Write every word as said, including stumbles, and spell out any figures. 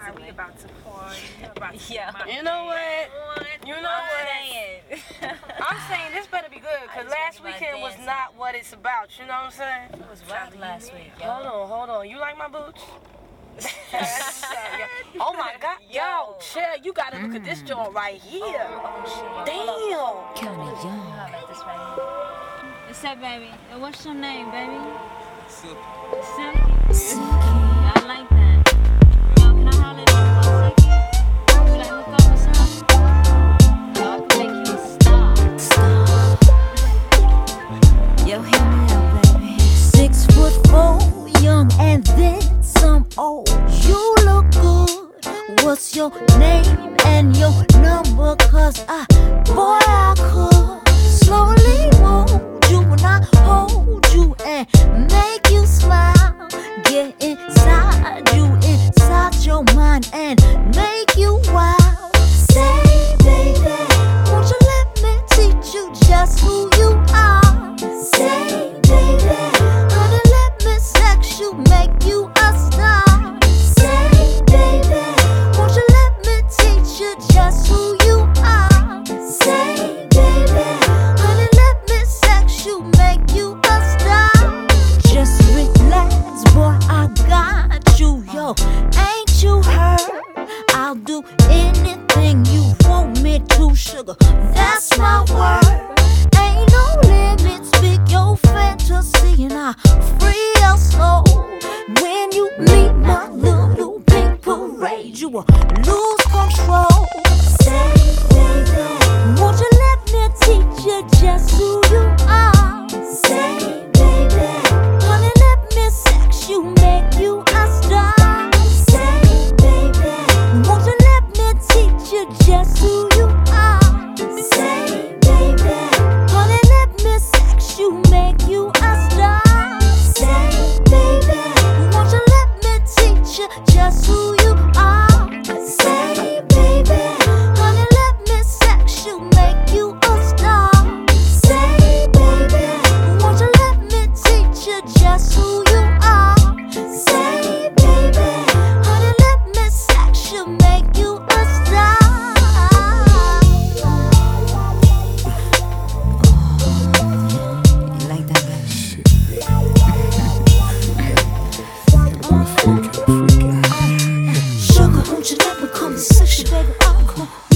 Are we about to party? You about to Yeah. get my You know what? on. You know what? I'm saying this better be good, because last changed my weekend was dance. not what it's about, you know what I'm saying? It was wild last week, yo. Hold on, hold on. You like my boots? Oh my God, yo, chill. You gotta look at this joint right here. Oh, Damn. Kinda young. I like this right here. What's up, baby? And what's your name, baby? Silky. Silky. Yeah, I like that. Yo, can I holler at you for a second? You like hook up or something? Yo, I can make you a star. Yo, hear me out, baby. Six foot four, young and then some old. You look good. What's your name and your number? Cause I, boy, I could slowly mold you when I hold you and make you smile. Get inside you, inside your mind and make you wild. Say, baby, won't you let me teach you just who you are? Say, baby, honey, let me sex you, make you a star. Say, baby, won't you let me teach you just who you are? Say, baby, honey, let me sex you, make you a star. Just relax, boy, I got you, yo. Ain't you heard? I'll do anything you want me to, sugar. That's my word. Ain't no limits, speak your fantasy and I free your soul. When you meet my little pink parade, you will lose control. Say, baby, won't you let me teach you just who you are? Say, baby, honey, let me sex you, make you a star. Say, baby, won't you let me teach you just who you are? Say, baby, honey, let me sex you, make you a star. Say, baby, won't you let me teach you just who you are? Say, baby, honey, let me sex you, make you a star. Say, baby, won't you let me teach you just who you are? Say, baby, honey, let me sex you, make you a star. You like that, baby? Shit. That boy freaking, freaking. Sugar, won't you let me come and sex you, baby? Oh,